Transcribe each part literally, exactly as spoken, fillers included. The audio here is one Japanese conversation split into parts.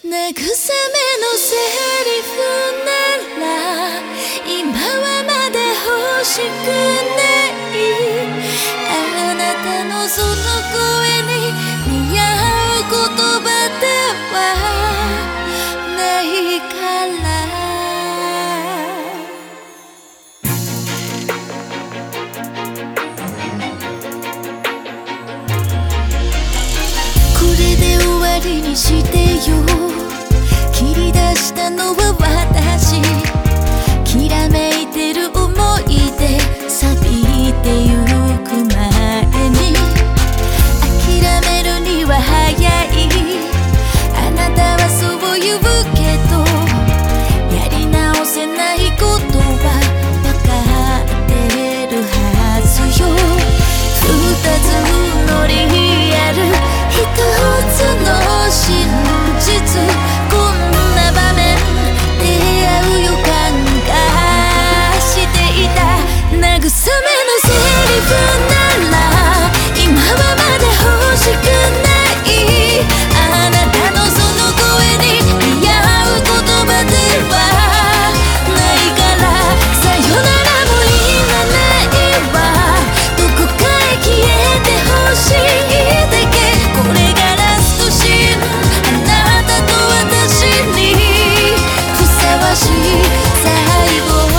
慰めのセリフなら今はまだ欲しくないあなたのその声に似合う言葉ではないからこれで終わりにしてよ切り出したのは私きらめいてる思い出錆びてゆく前に諦めるには早いあなたはそう言うけどやり直せないことは分かってるはずよ二つのリアル一つの真実こんな場面出会う予感がしていた慰めのセリフなら今はまだ欲しくないあなたのその声に似合う言葉ではないからさよならも今ないわどこかへ消えてほしいだけこれがラストシーンあなたと私にふさわしい最後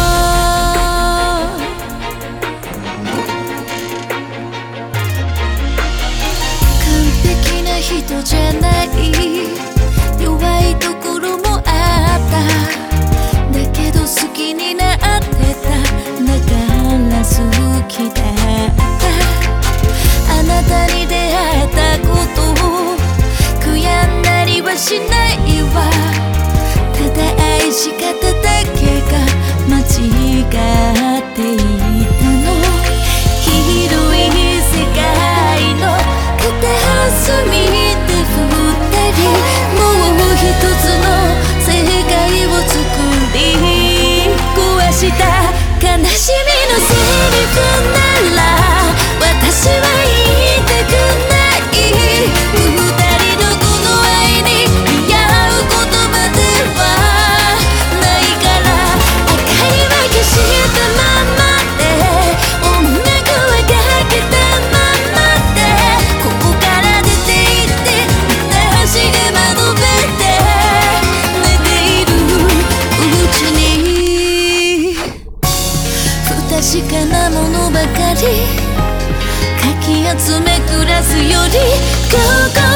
完璧な人じゃない弱いところもあっただけど好きになってただから好きだったあなたに出会えたことを悔やんだりはしないわただ愛し方だけが間違っていたの広い世界の片隅で二人もう一つの世界を作り壊した悲しみのセリフなら私は言いたくない二人のこの愛に似合う言葉ではないから明かりは消したままで音楽はかけたままでここから出て行って私が窓辺で寝ているうちに不確かなものばかりかき集め暮らすよりここ